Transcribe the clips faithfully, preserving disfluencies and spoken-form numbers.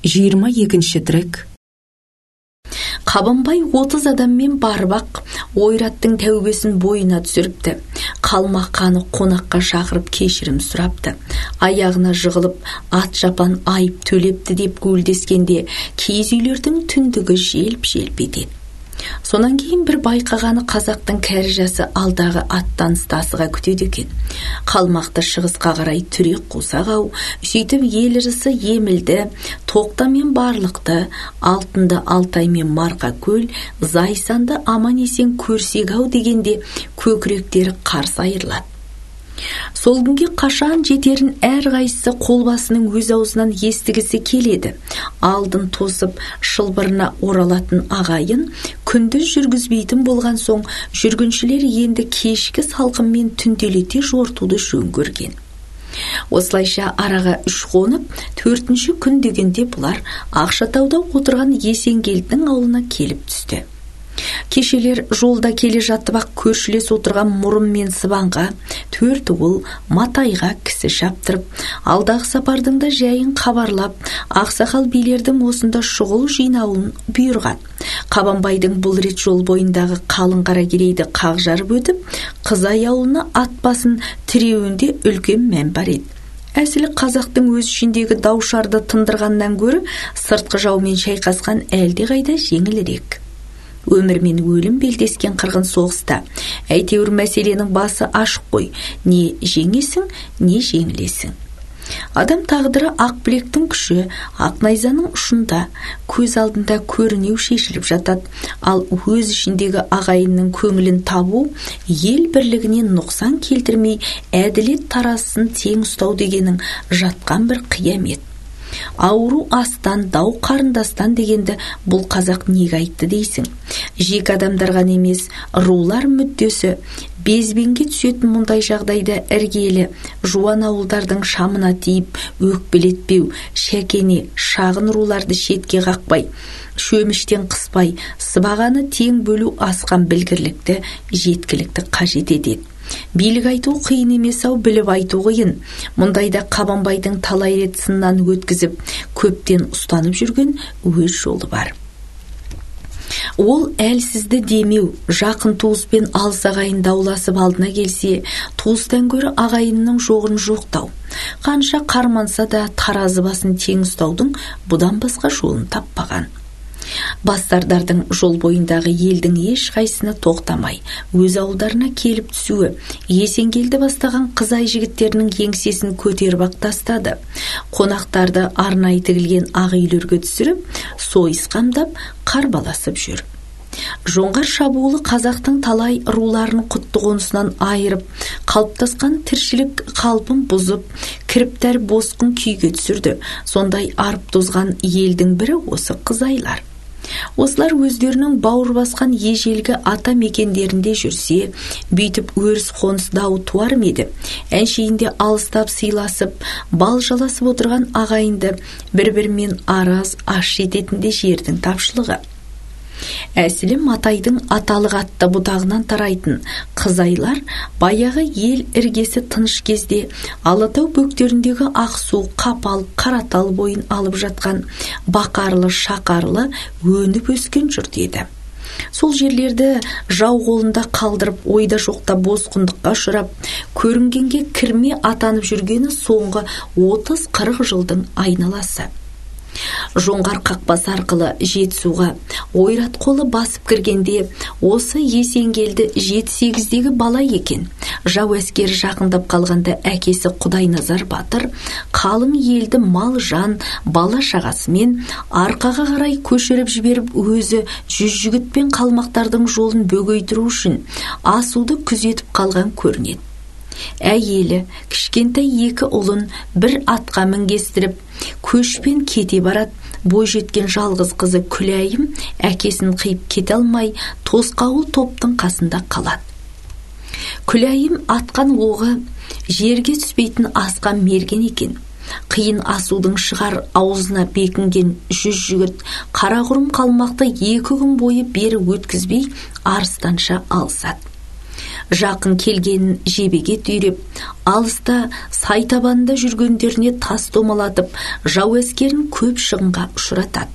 жиырма екінші трек. Қабанбай отыз адаммен барбақ ойраттың тәубесін бойына түсіріпті. Қалмаққаны қонаққа шақырып кешірім сұрапты. Аяғына жығылып ат жапан айып төлепті деп гүлдескенде киіз үйлердің түндігі желп-желп етеді. Сонан кейін бір байқағаны қазақтың кәрі жасы алдағы аттан стасыға күтеді екен. Қалмақты шығысқа қарай түрек қусағау, сөйтіп ел ырысы емілді, тоқтамен барлықты, алтынды алтаймен марқа көл, зайсанды аман есен көрсегау дегенде көкіректері қарсы айырылады. Сол күнге қашан жетерін әр қайсысы қолбасының өз аузынан естігісі келеді. Алдын тосып шылбырына оралатын ағайын күндіз жүргізбейтін болған соң жүргіншілер енді кешкі салқынмен түнделете жортуды жөн көрген. Осылайша араға үш қонып, төртінші күн дегенде бұлар Ақшатауда отырған Есенгелдінің ауылына келіп түсті. Кешелер жолда келе жатып-ақ көршілес отырған Мұрым мен Сыбанға, төрт уыл Матайға кісі шаптырып, алдағы сапардың да жайын хабарлап, ақсақал билердің осында шұғыл жинауын бұйырған. Қабанбайдың бұл рет жол бойындағы қалың қаракерейді қақ жарып өтіп, Қызай ауылына ат басын тіреуінде үлкен мән бар еді. Әсілі қазақтың өз ішіндегі даушарды тындырғаннан гөрі сыртқы жаумен шайқасқан әлде қайда жеңілірек. Өмір мен өлім белдескен қырғын соғыста әйтеуір мәселенің басы ашық қой, не жеңесің, не жеңілесің. Адам тағдыры ақ білектің күші, ақ найзаның ұшында, көз алдында көрінеу шешіліп жатады, ал өз ішіндегі ағайынның көңілін табу, ел бірлігіне нұқсан келтірмей, әділет тарасын тең ұстау дегенің жатқан бір қиямет. Ауру астан, дау қарындастан дегенді бұл қазақ неге айтты дейсің? Жек адамдарға емес, рулар мүддесі безбенге түсетін мұндай жағдайда іргелі, жуан ауылдардың шамына тиіп, өкпелетпеу, шәкене, шағын руларды шетке қақпай, шөміштен қыспай, сыбағаны тең бөлу асқан білгірлікті, жеткілікті қажет етеді. Билік айту қиын емес-ау, біліп айту қиын. Мұндайда Қабанбайдың талай рет сыннан өткізіп, көптен ұстанып жүрген өз жолы бар. Ол әлсізді демеу, жақын туыспен алыс ағайын дауласып алдына келсе, туыстан гөрі ағайынның жоғын жоқтау. Қанша қарманса да таразы басын тең ұстаудың бұдан басқа жолын таппаған. Бассардардың жол бойындағы елдің еш қайсына тоқтамай, өз ауылдарына келіп түсуі, Есенгелді бастаған Қызай жігіттерінің еңсесін көтеріп ақ тастады. Қонақтарды арнайы тігілген ақ үйлерге түсіріп, сойыс қамдап, қарбаласып жүр. Жоңғар шабуылы қазақтың талай руларын құтты қонысынан айырып, қалыптасқан тіршілік қалпын бұзып, кіріптер босқын күйге түсірді. Сондай арып тозған елдің бірі осы Қызайлар. Осылар өздерінің бауыр басқан ежелгі ата мекендерінде жүрсе, бүйтіп өріс қоныс дау туар ма еді? Әншейінде алыстап сыйласып, бал жаласып отырған ағайынды бір-бірімен араз аш ететінде жердің тапшылығы. Әсілі Матайдың аталық атты бұтағынан тарайтын Қызайлар баяғы ел іргесі тыныш кезде Алатау бөктеріндегі Ақсу, Қапал, Қаратал бойын алып жатқан бақарлы, шақарлы өніп өскен жұрт еді. Сол жерлерді жау қолында қалдырып, ойда жоқта босқындыққа ұшырап, көрінгенге кірме атанып жүргені соңғы отыз қырық жылдың айналасы. Жоңғар қақпасы арқылы Жетісуға ойрат қолы басып кіргенде, осы Есенгелді жеті сегіздегі бала екен. Жау әскері жақындап қалғанда әкесі Құдайназар батыр қалың елді мал жан, бала шағасымен арқаға қарай көшіріп жіберіп, өзі жүз жігітпен қалмақтардың жолын бөгейтіру үшін асуды күзетіп қалған көрінеді. Әйелі, кішкентай екі ұлын бір атқа мінгестіріп, көшпен кете барады. Бой жеткен жалғыз қызы Күләйім әкесін қиып кете алмай, тосқауыл топтың қасында қалады. Күләйім атқан оғы жерге түспейтін асқан мерген екен. Қиын асудың шығар аузына бекінген жүз жігіт қарақұрым қалмақты екі күн бойы бері өткізбей арыстанша алысады. Жақын келгенін жебеге түйреп, алыста сай табанында жүргендеріне тас домалатып, жау әскерін көп шығынға ұшыратады.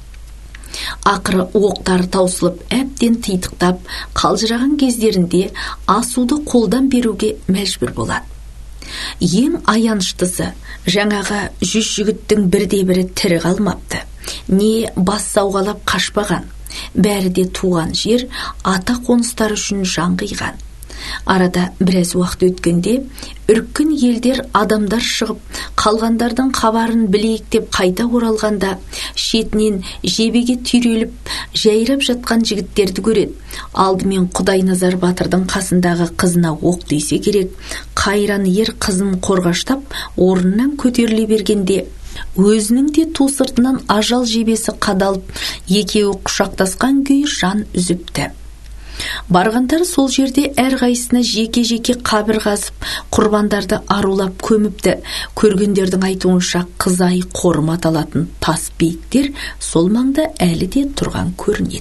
Ақыры оқтары таусылып, әбден титықтап, қалжыраған кездерінде асуды қолдан беруге мәжбүр болады. Ең аяныштысы, жаңағы жүз жігіттің бірде-бірі тірі қалмапты. Не бас сауғалап қашпаған, бәрі де туған жер, ата қоныстары үшін жан қиған. Арада біраз уақыт өткенде, үріккен елдер адамдар шығып, қалғандардың хабарын білейік деп қайта оралғанда, шетінен жебеге түйреліп, жайрап жатқан жігіттерді көреді. Алдымен Құдайназар батырдың қасындағы қызына оқ тисе керек, қайран ер қызын қорғаштап, орнынан көтеріле бергенде, өзінің де ту сыртынан ажал жебесі қадалып, екеуі құшақтасқан күй жан үзіпті. Барғандар сол жерде әрқайсысына жеке-жеке қабір қазып, құрбандарды арулап көміпті. Көргендердің айтуынша қызай қорым аталатын тас бейіттер сол маңда әлі де тұрған көрінеді.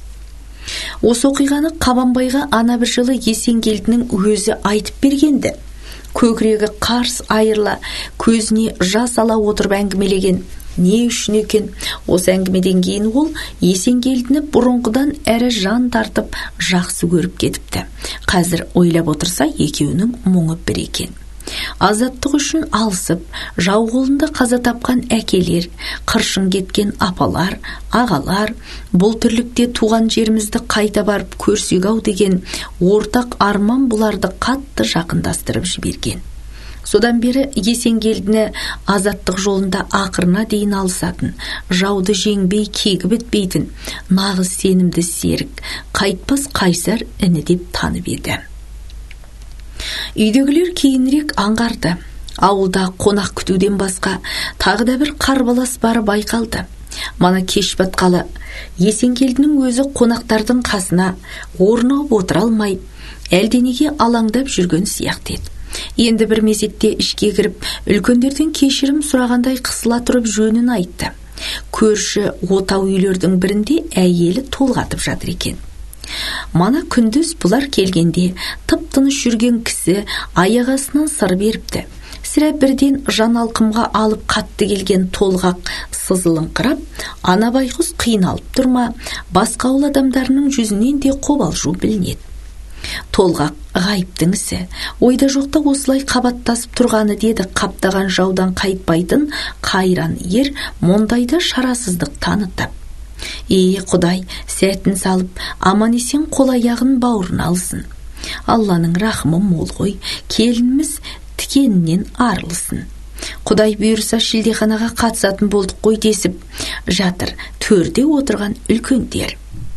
Осы оқиғаны Қабанбайға ана бір жылы Есенгелдінің өзі айтып бергенді. Көкірегі қарс айырла, көзіне жас ала отырып әңгімелеген. Не үшін екен? Осы әңгімеден кейін ол Есенгелдіні бұрынғыдан әрі жан тартып, жақсы көріп кетіпті. Қазір ойлап отырса, екеуінің мұңы бір екен. Азаттық үшін алысып, жау қолында қаза тапқан әкелер, қыршын кеткен апалар, ағалар, бұл тірлікте туған жерімізді қайта барып көрсек-ау деген ортақ арман бұларды қатты жақындастырып жіберген. Содан бері Есенгелдіні азаттық жолында ақырына дейін алысатын, жауды жеңбей кегі бітпейтін, нағыз сенімді серік, қайтпас қайсар іні деп танып еді. Үйдегілер кейінірек аңғарды. Ауылда қонақ күтуден басқа тағы да бір қарбалас бары байқалды. Мана кеш батқалы Есенгелдінің өзі қонақтардың қасына орнығып отыра алмай, әлденеге алаңдап жүрген сияқты еді. Енді бір мезетте ішке кіріп, үлкендерден кешірім сұрағандай қысыла тұрып жөнін айтты. Көрші отау үйлердің бірінде әйелі толғатып жатыр екен. Мана күндіз бұлар келгенде тып-тыныш жүрген кісі аяқ астынан сыр беріпті. Сірә бірден жан алқымға алып қатты келген толғақ сызылыңқырап, ана байғұс қиналып тұрма, басқа ауыл адамдарының жүзінен де қобалжу білінеді. Толғақ ғайыптың ісі, ойда жоқта осылай қабаттасып тұрғаны деді қаптаған жаудан қайтпайтын қайран ер мұндайда шарасыздық танытып. Ей Құдай, сәтін салып, аман-есен қол-аяғын бауырын алсын. Алланың рахымы мол ғой, келініміз тікенінен арылсын. Құдай бұйырса шілдеханаға қатысатын болдық қой десіп жатыр төрде отырған үлкендер.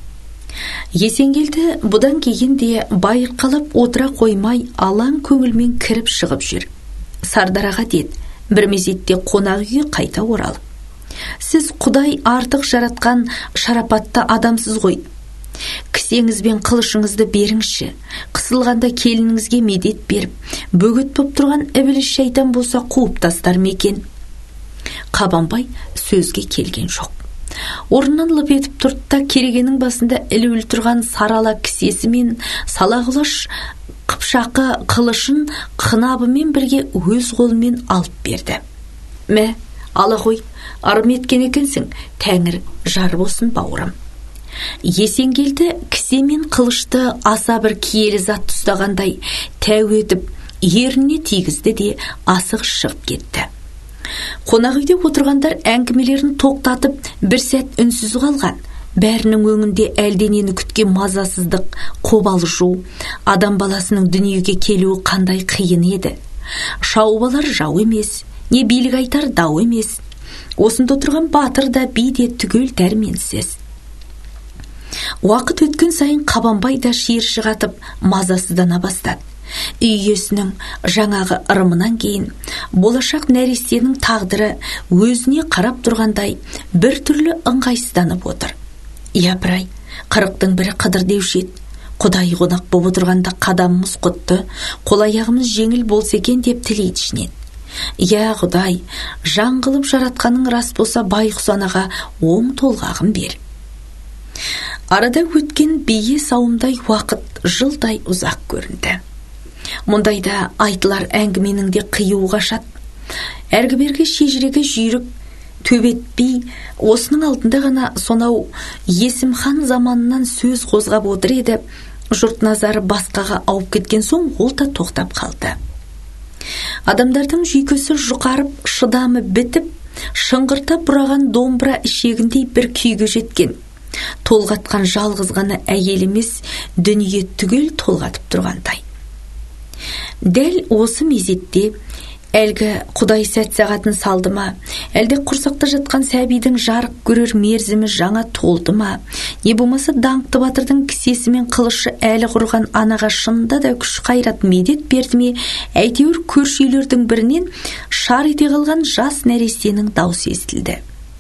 Есенгелді бұдан кейін де байырқалап отыра қоймай алаң көңілмен кіріп шығып жүр. Сардараға деді, бір мезетте қонақ үйге қайта оралып. Сіз Құдай артық жаратқан шарапатты адамсыз ғой. Кісеңіз бен қылышыңызды беріңізші. Қысылғанда келініңізге медет беріп, бөгет боп тұрған ібіліс шайтан болса қуып тастар ма екен? Қабанбай сөзге келген жоқ. Орнынан лып етіп тұрды да керегенің басында ілулі тұрған сарала кісесі мен салағылаш қыпшақы қылышын қынабымен бірге өз қолымен алып берді. Мә, ала қой, арым еткен екенсің, тәңір жар болсын бауырым. Есенгелді кісе мен қылышты аса бір киелі зат ұстағандай тәу етіп, еріне тигізді де асық шығып кетті. Қонақ үйде отырғандар әңгімелерін тоқтатып, бір сәт үнсіз қалған. Бәрінің өңінде әлденені күткен мазасыздық, қобалжу, адам баласының дүниеге келуі қандай қиын еді. Шауып жау емес, не билік айтар дау емес. Осында отырған батыр да би де түгел дәрменсіз. Уақыт өткен сайын Қабанбай да шиыршық атып мазасыздана бастады. Үй иесінің жаңағы ырымынан кейін болашақ нәрестенің тағдыры өзіне қарап тұрғандай бір түрлі ыңғайсызданып отыр. Япырай, қырықтың бірі қыдыр деуші еді. Құдай қонақ боп отырғанда қадамымыз құтты, қол-аяғымыз жеңіл болса екен деп тілейді ішінен. Я Құдай, жан қылып жаратқаның рас болса байғұс анаға оң толғағын бер. Арада өткен бие сауымдай уақыт жылдай ұзақ көрінді. Мұндайда айтылар әңгіменің де қиюы қашады. Әргі бергі шежіреге жүйрік төбетпей, осының алдында ғана сонау Есімхан заманынан сөз қозғап отыр еді. Жұрт назары басқаға ауып кеткен соң ол да тоқтап қалды. Адамдардың жүйкесі жұқарып, шыдамы бітіп, шыңғырта бұраған домбыра ішегіндей бір күйге жеткен. Толғатқан жалғыз ғана әйел емес, дүние түгел толғатып тұрғандай. Дәл осы мезетте әлгі Құдай сәт сағатын салды ма, әлде құрсақта жатқан сәбидің жарық көрер мерзімі жаңа толды ма, не болмаса даңқты батырдың кісесі мен қылышы әлі құрған анаға шынында да күш қайрат медет берді ме, әйтеуір көрші үйлердің бірінен шар ете қалған жас нәрестенің даусы естілді.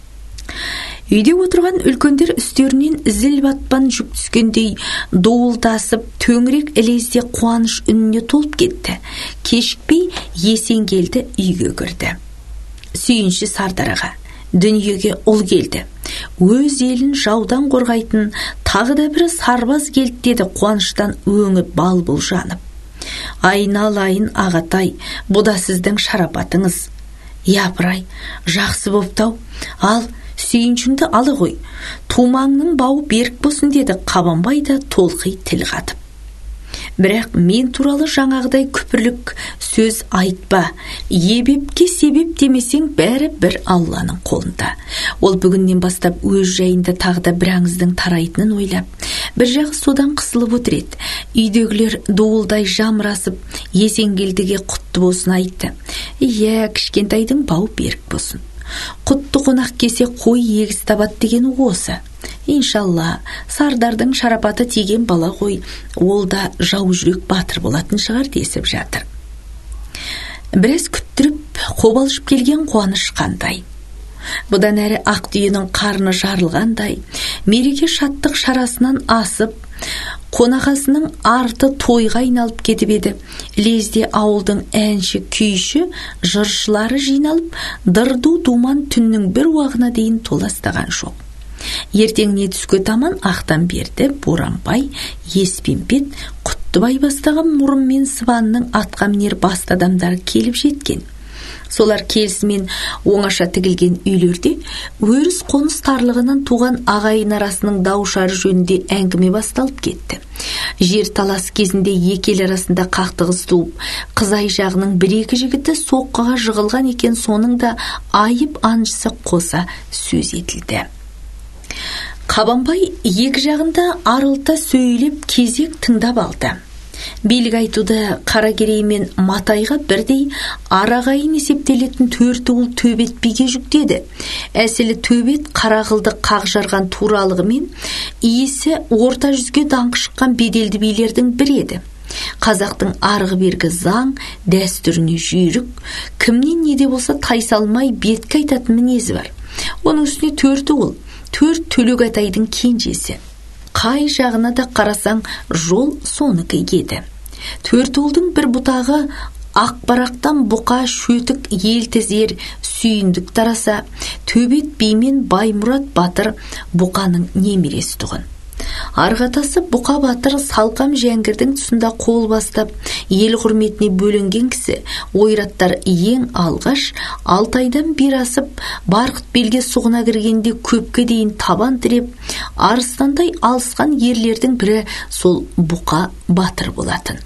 Үйде отырған үлкендер үстерінен зіл батпан жүк түскендей дуылдасып, төңірек ілезде қуаныш үніне толып кетті. Кешікпей Есенгелді үйге кірді. Сүйінші Сардараға дүниеге ұл келді. Өз елін жаудан қорғайтын тағы да бір сарбаз келді деді қуаныштан өңі бал-бұл жанып. Айналайын ағатай, бұ да сіздің шарапатыңыз. Япырай, жақсы боптау, ал сүйіншіңді алы ғой, тумаңның бауы берік болсын деді Қабанбай да толқи тіл қатып. Бірақ мен туралы жаңағыдай күпірлік сөз айтпа, ебепке себеп демесең бәрі бір Алланың қолында. Ол бүгіннен бастап өз жайында тағы да бір аңыздың тарайтынын ойлап, бір жағы содан қысылып отыр еді. Үйдегілер дуылдай жамырасып, Есенгелдіге құтты болсын айтты. Иә, кішкентайдың бауы берік болсын. Құтты қонақ кесе қой егіз табат деген осы. Иншалла, Сардардың шарапаты тиген бала ғой, ол да жау жүрек батыр болатын шығар десіп жатыр. Біраз күттіріп, қобалжып келген қуаныш қандай. Бұдан әрі ақ түйенің қарны жарылғандай, мереке шаттық шарасынан асып, қонақасының арты тойға айналып кетіп еді. Лезде ауылдың әнші күйші жыршылары жиналып, дырду думан түннің бір уағына дейін толастаған жоқ. Ертеңіне түске таман ақтан берді Боранбай, Еспенбет, Құттыбай бастаған Мұрын мен Сыбанның атқа мінер басты адамдары келіп жеткен. Солар келісімен оңаша тігілген үйлерде өріс қоныс тарлығынан туған ағайын арасының даушары жөнінде әңгіме басталып кетті. Жер талас кезінде екі ел арасында қақтығыс туып, Қызай жағының бір-екі жігіті соққыға жығылған екен, соның да айып анжысы қоса сөз етілді. Қабанбай екі жағында арылта сөйлеп кезек тыңдап алды. Белгі айтуды Қаракерей мен Матайға бірдей арағайын есептелетін төрті ұл Төбет биге жүктеді. Әсілі Төбет Қарақылды қақ жарған туралығымен иесі орта жүзге даңқы шыққан беделді билердің бірі еді. Қазақтың арғы бергі заң, дәстүріне жүйрік, кімнен неде болса тайсалмай бетке айтатын мінезі бар. Оның үстіне төрті ұл, төрт Төлегатайдың кенжесі. Қай жағына да қарасаң жол соныкі еді. Төрт ұлдың бір бұтағы ақбарақтан бұқа шөтік елтізер сүйіндік тараса, Төбет беймен Баймұрат батыр бұқаның немересі тұғын. Арғатасы Бұқа батыр Салқам Жәңгірдің тұсында қол бастап, ел құрметіне бөлінген кісі, ойраттар ең алғаш Алтайдан бер асып, Барқыт белге сұғына кіргенде көпке дейін табан тіреп, арыстандай алысқан ерлердің бірі сол Бұқа батыр болатын.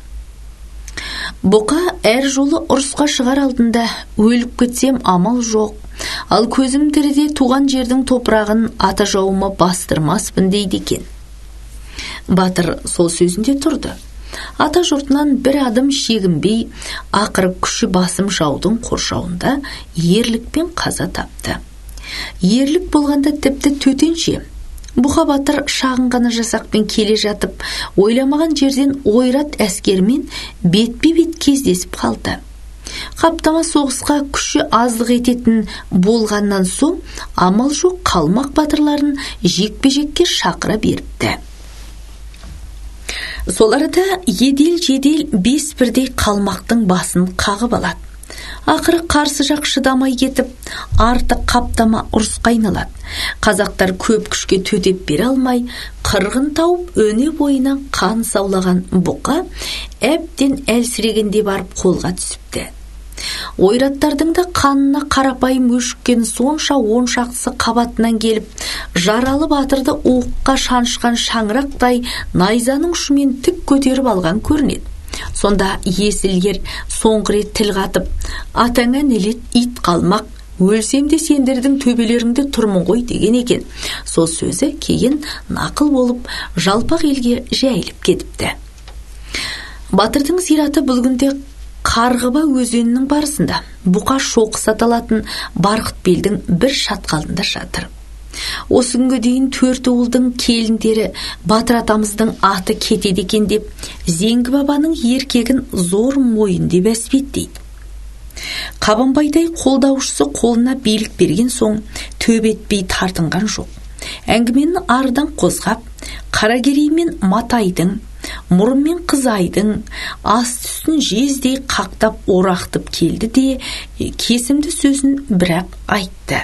Бұқа әр жолы ұрысқа шығар алдында өліп кетсем амал жоқ, ал көзім тіріде туған жердің топырағын ата жауыма бастырмаспын дейді екен. Батыр сол сөзінде тұрды. Ата жұртынан бір адым шегінбей, ақыры күші басым жаудың қоршауында ерлікпен қаза тапты. Ерлік болғанда тіпті төтенше. Бұқа батыр шағын ғана жасақпен келе жатып, ойламаған жерден ойрат әскермен бетпе-бет кездесіп қалды. Қаптама соғысқа күші аздық ететін болғаннан соң, амал жоқ қалмақ батырларын жекпе-жекке шақыра беріпті. Сол арада едел-жедел бес бірдей қалмақтың басын қағып алады. Ақыры қарсы жақ шыдамай кетіп, артық қаптама ұрысқа айналады. Қазақтар көп күшке төтеп бере алмай, қырғын тауып өне бойынан қан саулаған бұқа әбден әлсірегенде барып қолға түсіпті. Ойраттардың да қанына қарапайым өшіккен сонша он шақтысы қабатынан келіп, жаралы батырды уыққа шаншқан шаңырақтай найзаның ұшымен тік көтеріп алған көрінеді. Сонда есіл ер соңғы рет тіл қатып, атаңа нелет ит қалмақ, өлсем де сендердің төбелеріңде тұрмын ғой деген екен. Сол сөзі кейін нақыл болып жалпақ елге жайылып кетіпті. Батырдың зираты бұл күнде Қарғыба өзенінің барысында бұқа шоқы саталатын Барқытбелдің бір шатқалында жатыр. Осы күнге дейін төрт уылдың келіндері Батыр атамыздың аты кетеді екен деп, Зеңгі бабаның еркегін зор мойын деп әспеттейді. Қабанбайдай қолдаушысы қолына билік берген соң төбетпей тартынған жоқ. Әңгіменің арыдан қозғап, Қаракерей мен Матайдың, Мұрын мен Қызайдың аст үстін жездей қақтап орақтып келді де, кесімді сөзін бірақ айтты.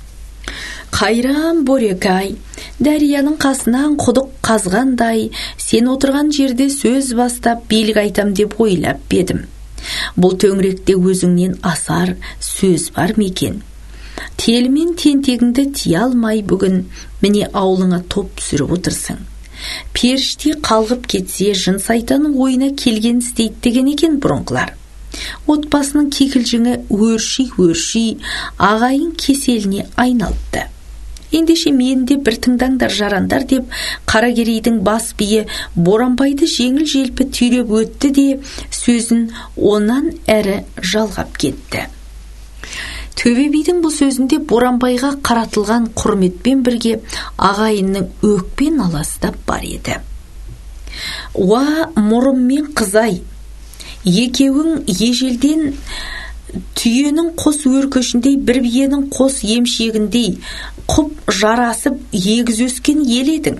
Қайран Борекай, Дәрияның қасынан құдық қазғандай, сен отырған жерде сөз бастап билік айтам деп ойлап бедім. Бұл төңіректе өзіңнен асар сөз бар мекен. Телмен тентегіңді тия алмай бүгін міне аулыңа топ түсіріп отырсың. Періште қалғып кетсе жын сайтанның ойына келген істейді деген екен бұрынғылар. Отбасының кекілжіңі өрши-өрши ағайын кеселіне айналыпты. Ендеше мені де бір тыңдаңдар жарандар деп, Қаракерейдің бас биі Боранбайды жеңіл желпі түйреп өтті де, сөзін онан әрі жалғап кетті. Төбе бидің бұл сөзінде Боранбайға қаратылған құрметпен бірге ағайынның өкпен аластап бар еді. Уа Мұрын мен Қызай, екеуің ежелден түйенің қос өркешіндей, бір биенің қос емшегіндей құп жарасып егіз өскен ел едің.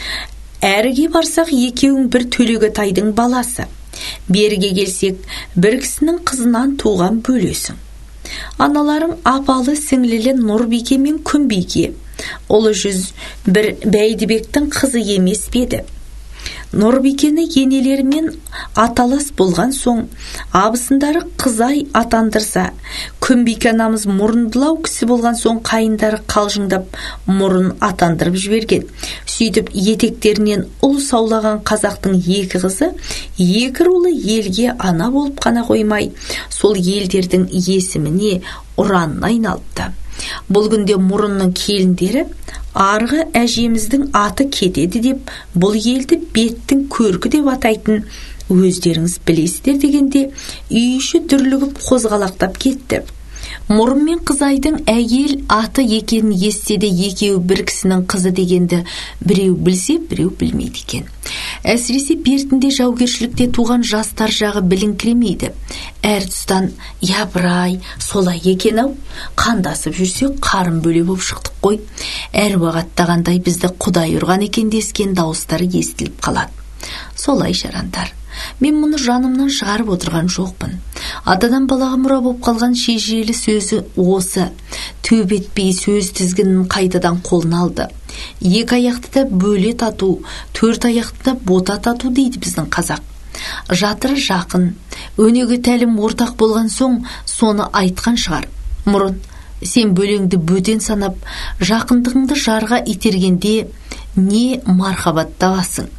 Әріге барсақ екеуің бір Төлегетайдың баласы, берге келсек бір кісінің қызынан туған бөлесің. Аналарың апалы сіңлілі Нұрбике мен Күнбике, ұлы жүз бір Бәйдібектің қызы емес беді. Нұрбикені енелерімен аталас болған соң, абысындары Қызай атандырса, Күнбике анамыз мұрындылау кісі болған соң қайындары қалжыңдап мұрын атандырып жіберген. Сөйтіп етектерінен ұл саулаған қазақтың екі қызы, екі рулы елге ана болып қана қоймай, сол елдердің есіміне ұранына айналыпты. Бұл күнде Мұрынның келіндері арғы әжеміздің аты кетеді деп, бұл елді беттің көркі деп атайтын өздеріңіз білесіздер дегенде, үй іші дүрлігіп қозғалақтап кетті. Мұрын мен Қызайдың әйел аты екенін естсе де екеуі бір кісінің қызы дегенді біреу білсе, біреу білмейді екен. Әсіресе бертінде жаугершілікте туған жастар жағы біліңкіремейді. Әр тұстан япырай, солай екен-ау, қандасып жүрсек қарын бөле боп шықтық қой. Әр уағаттағандай бізді Құдай ұрған екен дескен дауыстары естіліп қалады. Солай жарандар. Мен мұны жанымнан шығарып отырған жоқпын. Атадан балаға мұра боп қалған шежірелі сөзі осы. Төбетпей сөз тізгінін қайтадан қолына алды. Екі аяқты да бөле тату, төрт аяқты да бота тату дейді біздің қазақ. Жатыры жақын, өнеге тәлім ортақ болған соң соны айтқан шығар. Мұрын, сен бөлеңді бөтен санап, жақындығыңды жарға itергенде не мархабаттабасың?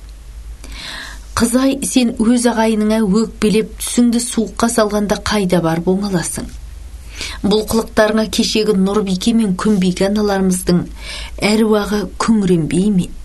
Қызай, сен өз ағайыныңа өкпелеп түсіңді суыққа салғанда қайда бар боңаласың? Бұл қылықтарыңа кешегі Нұрбике мен Күнбике аналарымыздың әруағы күңіренбей ме?